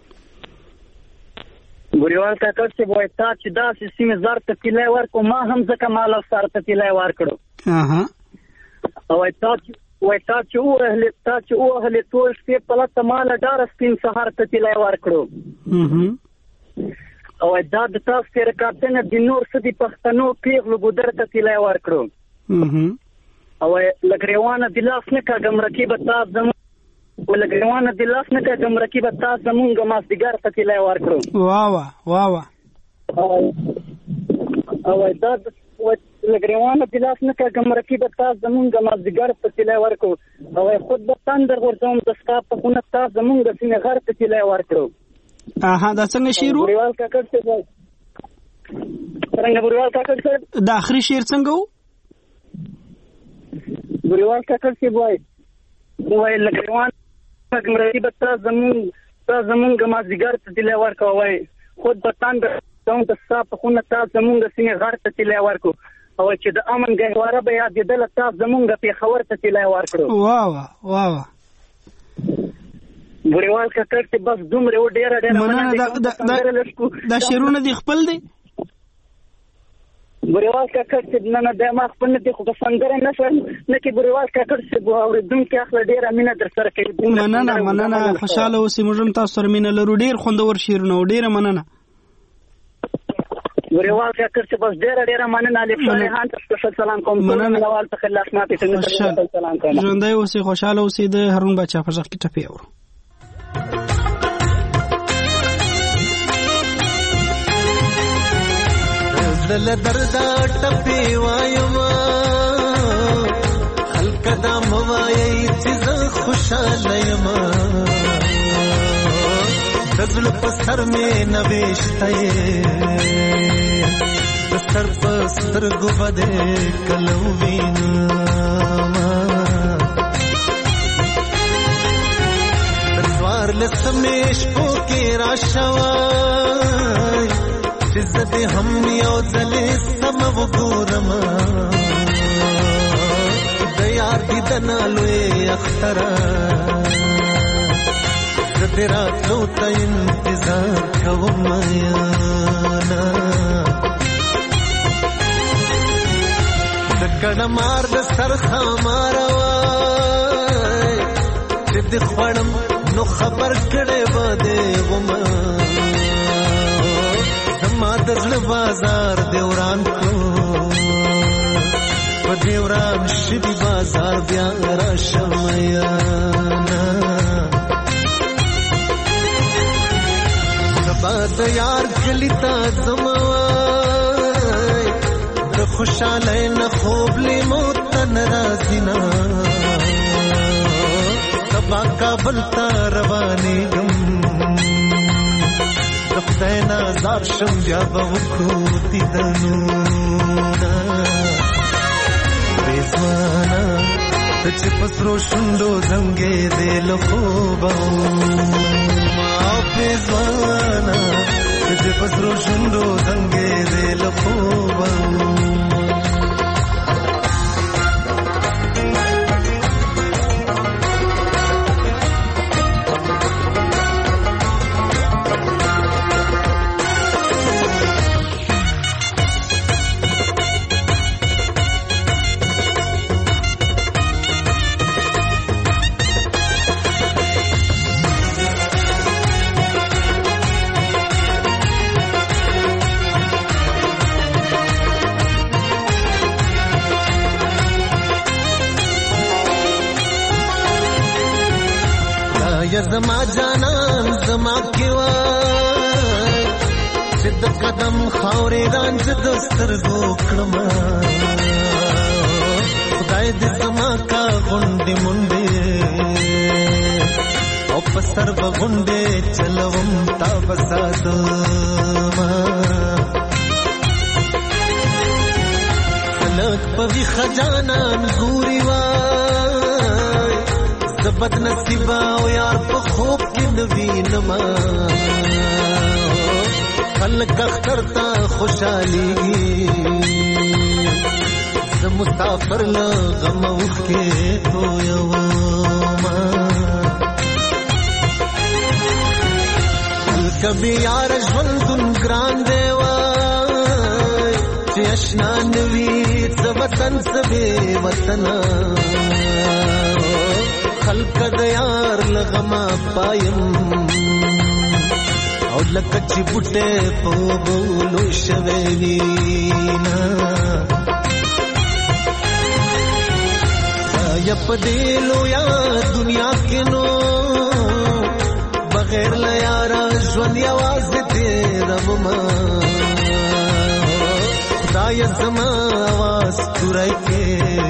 بریوال کاکا صاحب وای تا چې دا سیمه زار ته تلای ورکو ما هم ځکه مال سره ته تلای ور کړو. اها وای تا وای تا چې او اهل تا چې او اهل ټول شپې په لته مال ډار سپین سهار ته تلای ور کړو. اها او دا د تاسو سره کارتنه د نور سدي پښتنو پیغلو ګودر ته تلای ور کړو. اها او لګریوانه د لاس نه کاګم رکیب تاسو زمو ولګریوانه د لاس نه کاګم رکیب تاسو زمونږه ماس دیګر ته تلای ور کړو. واه واه واه واه او دا لګریوانه د لاس نه کاګم رکیب تاسو زمونږه ماس دیګر ته تلای ور کړو. او خود به تندر ورځم د ستا په خونه تاسو زمونږه سینه غر ته تلای ور کړو. اها دا څنګه شعر وو؟ بریوال کاکا صاحب څنګه بریوال کاکا صاحب دا اخري شعر څنګه وو؟ بریوال کاکا صاحب وای وای لګریوان کمرې به تاسو زمون تاسو زمونږه ما زیګر ته تلای ورکو. وای خود به تاند څنګه د صاحب خونه تاسو زمونږه سینه غر ته تلای ورکو. او چې د امن غواره به یاد دل تاسو زمونږه په خبر ته تلای ورکړو. واه واه واه بریوال کاکا صاحب بس دومره و ډیر ډیر مننه. دا شعرونه دی خپل دی بریوال کاکا صاحب نه نه د ما خپل نه دی خو سندره نه شم نه کې بریوال کاکا صاحب اوریدونکو اخله ډیره مینه در سره کوي. مننه مننه. خوشاله اوسې موږ تاسو سره مینه لرو. ډیر خوندور شعرونه ډیره مننه. بریوال کاکا صاحب بس ډیره ډیره مننه. الف شریحان ته سپیشل سلام کوم. مینوال ته خلاص ماته څنګه سلام کوم. ژوندۍ اوسې خوشاله اوسې. د هارون بچا په ځخ کې ټپي اورو. دل دردا ټپي وایما خلک دا موایي چې خوشاله یم. دزل په سر مې نوښته دستر په سترګو باندې کلو وینم. سوار لسمې شپو کې راشوي عزت هم یو ځلې سم وګورم. د یار دیدن لوی اختر زه راتلو ته انتظار کوم. یانا د کډمار د سر خمار وای چې د خوړم نو خبر کړي بده غم. ما دزل بازار دیوران کو په دیوران شدی بازار بیا را شمیانا. سبا د یار گلی تا زموای د خوشاله نه خوب لی موت ناراضینا. سبا کابل تا رواني گم خدای نازار شم بیا به وکړو دیدنونه. رضوانا ته چې په سرو شونډو زنګې دې له خوبه ما رضوانا ته چې په سرو شونډو زنګې دې له خوبه. یا زما جانان زما کیوای چې د قدم خاورې رانځ د سترګو کړم. خدای دې زما کا غونډې منډې بسر بغنډه چلوم تا بساتما خلق پوی خجانان ګوري وای زبد نصیبا او یار په خوب کې نوی نما خلق اختر تا خوشالي ز مسافر لا غم اوخ کې تو یو ما کبي یار ژوندون ګران دی وای چې آشنا نوي څه وطن څه بې وطن خلق د یار لغما پایم او لکه چې بوټه په بولو شوینا یا پدیلو یا دنیا کې نو بغیر لا یارا ژوند یوازې تیر ما خدای زما आवाज تورای کې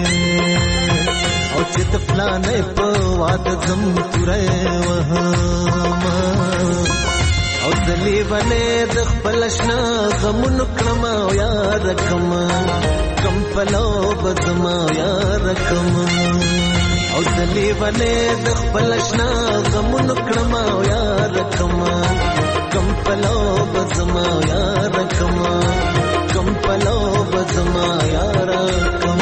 او چې تفلانې په واد زم تورای وهما او دلی باندې د خپل شنا غمون کړم او یار کم کم پلو بزما یار کم او دلی باندې د خپل شنا غمون کړم او یار کم کم پلو بزما یار کم کم پلو بزما یار کم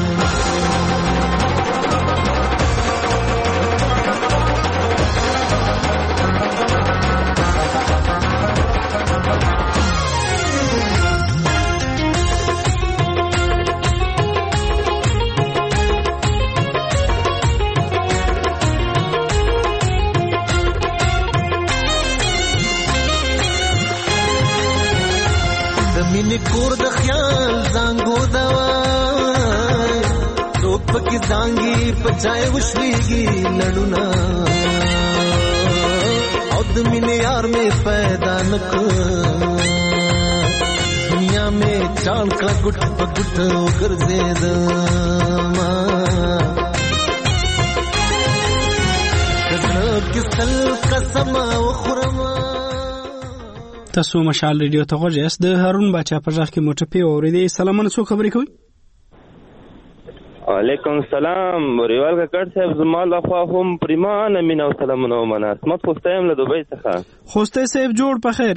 مینه کور د خیال زنګو دوای توپ کی زنګي پچای وشلېږي لړونا او د مینه یار مې پیدا نک دنیا مې چان کړه ګټ په ګټ ګرځېد ما کله کسل قسم او خرم تاسو مشال ریډیو ته غوږ یاست. د هارون باچا په ځخ کې موټپی اوریدي. سلامونه، څو خبرې کوي؟ وعلیکم السلام. ریوال کټ صاحب زما له خوا هم پریمان امین او سلامونه ومنه. اسمت خوستایم له دوبۍ څخه. خوسته صاحب جوړ په خیر.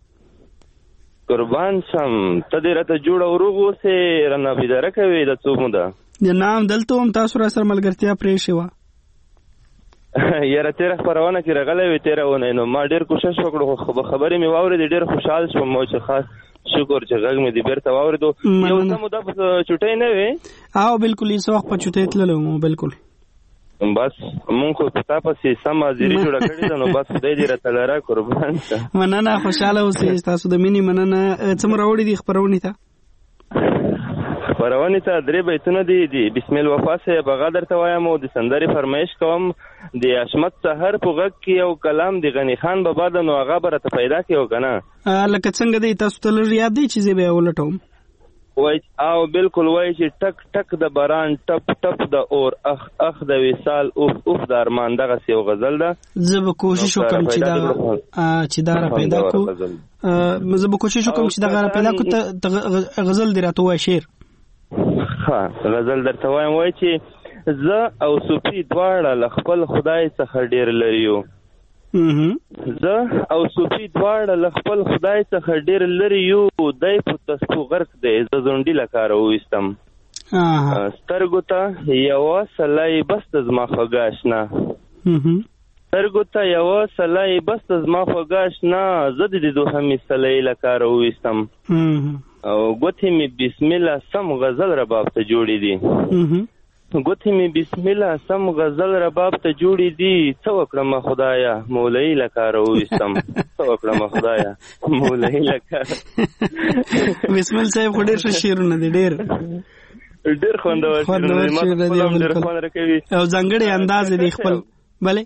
قربان شم. ته دې راته جوړ او روغ اوسې رانه بېداره کوې د څو موده. جناب دلته هم تاسو را سره ملګرتیا پرې شوه. یاره تیره خپرونه کې راغلی وې تیره اونۍ نو ما ډېر کوشش وکړو خو خبرې مې واورېدې ډېر خوشحال شوم چې خاص شکر چې غږ مې دې بیرته واورېدو. یو څه موده په چوټۍ نه وې او بالکل هېڅ وخت په چوټۍ تللی وم بالکل. بس مونږ خو په تا پسې سم حاضري جوړه کړې ده نو بس خدای دې راته لره قربان شه. مننه، خوشحاله اوسئ. ستاسو د مینې مننه. څومره راوړي دي خپرونې ته؟ خپرونې ته درې بیتونه دي دي بسم الوفا صاحب هغه درته وایم او د سندرې فرمایش کوم. د حشمت سحر په غږ کې یو کلام د غني خان بابا د نو هغه به راته پیدا کړو که نه لکه څنګه دی تاسو ته لږ یاد دی چې زه به یې ولټوم؟ وای او بالکل وای چې ټک ټک د باران ټپ ټپ د اور اخ اخ د وصال اوف اوف د ارمان دغسې یو غزل ده. زه به کوشش وکړم چې دا چې دا را پیدا کړو. زه به کوشش وکړم چې دغه را پیدا کړو. ته غزل دې راته ووایه، شعر. ښه غزل درته وایم. وای چې زه او صوفي دواړه له خپل خدای څخه ډېر لرې یو. زه او صوفي دواړه له خپل خدای څخه ډېر لرې یو. دی په تسپو غرق دی، زه ځونډي له کاره وویستم. سترګو ته یوه سلی بس د زما خوږه اشنا. سترګو ته یوه سلی بس د زما خوږه اشنا. زه د دې دوهمې سلی له کاره وویستم. او ګوتې مې بسم الله سم غزل رباب ته جوړې دي. ګوتې مې بسم الله سم غزل رباب ته جوړې دي. څه وکړم خدایا مولوي له کاره وویستم. څه وکړم خدایا مولوي له کاره. بسم الله صاحب خو ډېر ښه شعرونه دي، ډېر ډېر خوندور شعرونه دي. او ځانګړی انداز دی خپل. بلې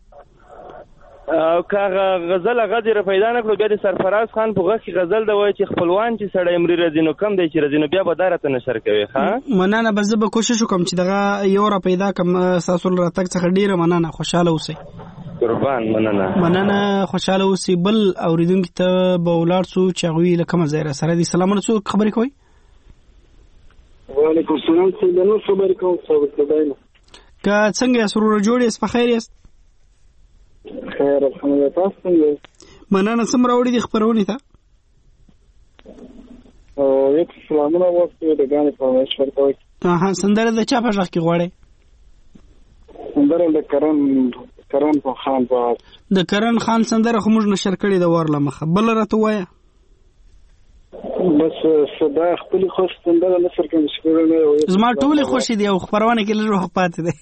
او کاغه غزل هغه دې را پیدا نه کړو. بیا د سرفراز خان په غږ کې غزل ده وایي چې خپلوان چې سړی مري راځي نو کم دی چې راځي نو بیا به دا راته نشر کوي. ښه مننه. بس زه به کوشش وکړم چې دغه یو را پیدا کړم. ستاسو له راتګ څخه ډېره مننه. خوشحاله اوسئ. قربان مننه مننه خوشاله اوسې. بل اوریدونکو ته به ولاړ سو چې هغوی له کومه ځای را سره دي. سلامونه، څوک خبرې کوئ؟ وعلیکم السلام. څنګه نو خبرې کوم؟ څوک خبرې که څنګه یاست؟ ورور جوړ یاست؟ په خیر یاست؟ خیر الحمدلله. تاسو څنګه؟ مننه. څومره راوړي دي خپرونې ته؟ او یک سلامونه واسطه د غانې فرمایش ورکوي. ها سندره د چا په ځخ کې غواړي؟ سندره د کرن کرن په خان په د کرن خان سندره خو موږ نشر کړې د ورله مخه. بل راته وایه بس صدا خپل خوښ سندره نشر کوم چې زما ټولې خوشې دي او خبرونه کې لږ وخت پاتې دی.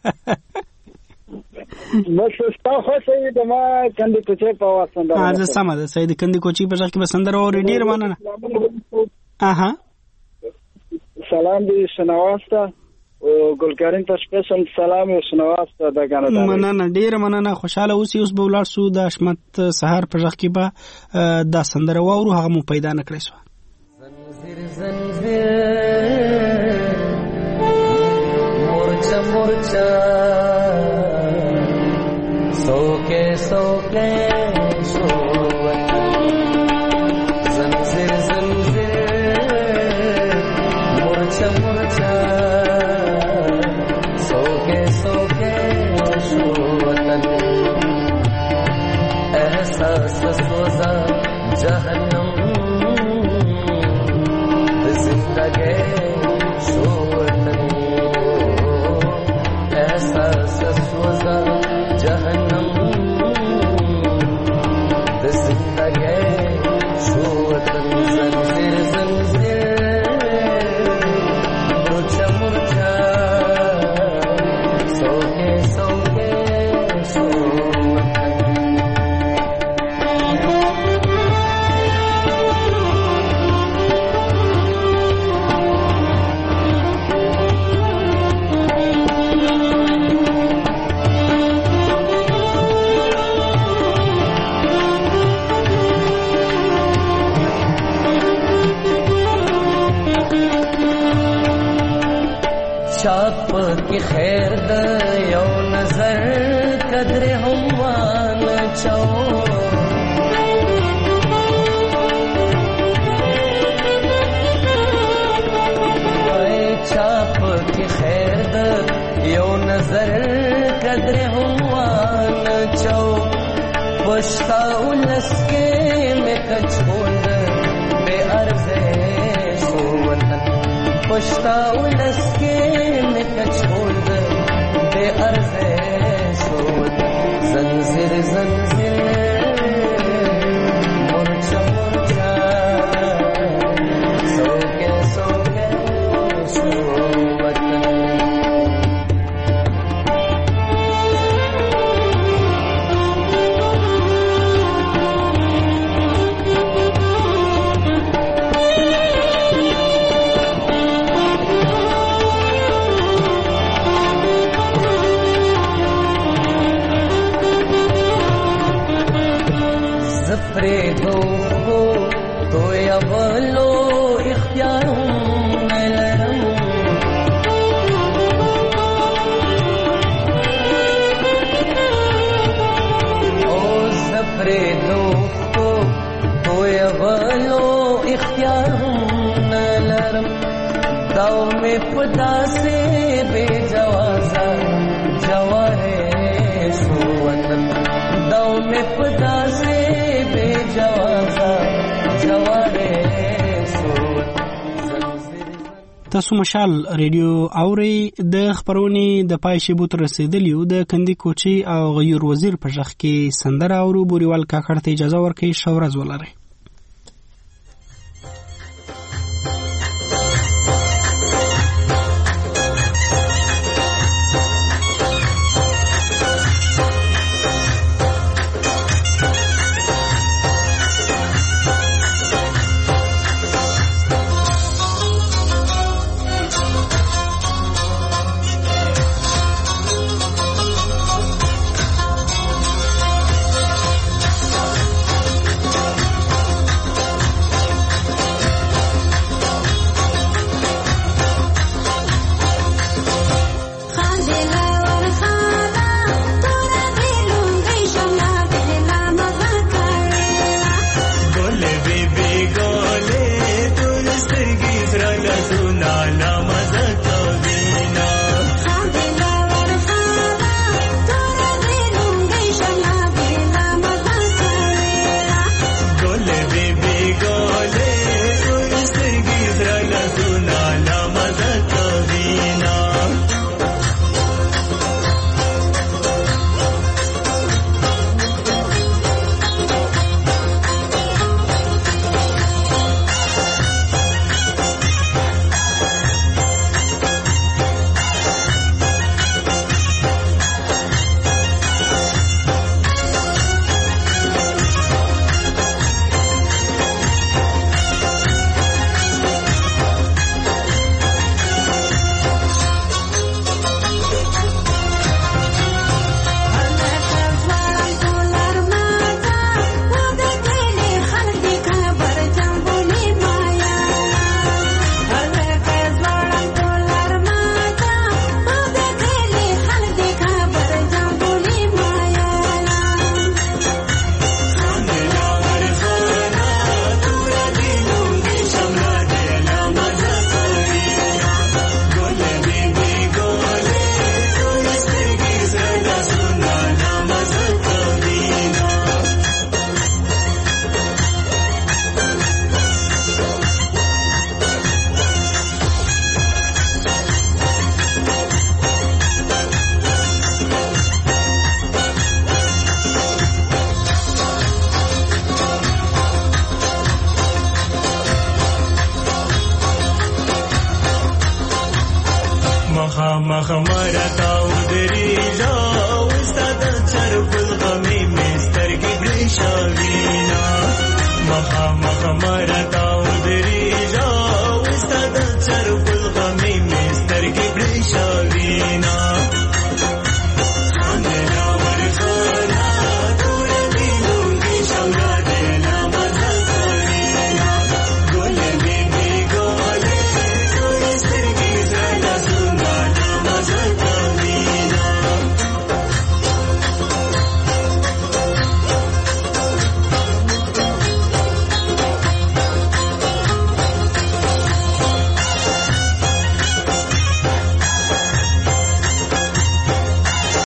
بس ستا خوښې د ما کندې کوچې په واس سندره. ها زه سمه ده. سید کندې کوچې په ځخ کې به سندره اوري. ډېر مننه. اها سلام دی شنواسته او ګلکارین ته سپیشل سلام او شنواسته د غانې. مننه، ډېر مننه. خوشاله اوسې. اوس به ولاړ سو د حشمت سهار په ځخ کې به دا سندره واورو. هغه مو پیدا نه کړی سو. زنجیر مورچا مورچا سوکے سوکے شوت زنجیر زنجیر مورچا مورچا سوکے سوکے شوت احساس سوزا جہنم زندگی شوتن احساس سوزا جہنم زندگی شوتن زنجیر زنجیر مرچا مرچا سوکے سوکے شوتن. چاپ کی خیر د یو نظر قدر هوان چو چاپ کی خیر د یو نظر قدر هوان چو پشتا ولس کے میں کچھوند بے عرضے سو وطن پشتا ولس کے میں کچھوند بے عرضے سو وطن زنجیر زنجیر مورچا مورچا سوکے سوکے سو وطن. زفریدو خو تو یا ولو اختیار میں لرم او زفریدو خو تو یا ولو اختیار میں لرم داو میں پدا سے بے جوازا جواہے سو وطن داو میں پدا سے بے جوازا جواہے سو. تاسو مشال ریډیو اوري. د خبرونې د پای شیبو تر رسیدلی و. د کندي کوچي او غیر وزیر په ځخ کې سندره اورو. بوريوال کاکړ ته اجازه ورکړئ. ښه ورځ ولرئ.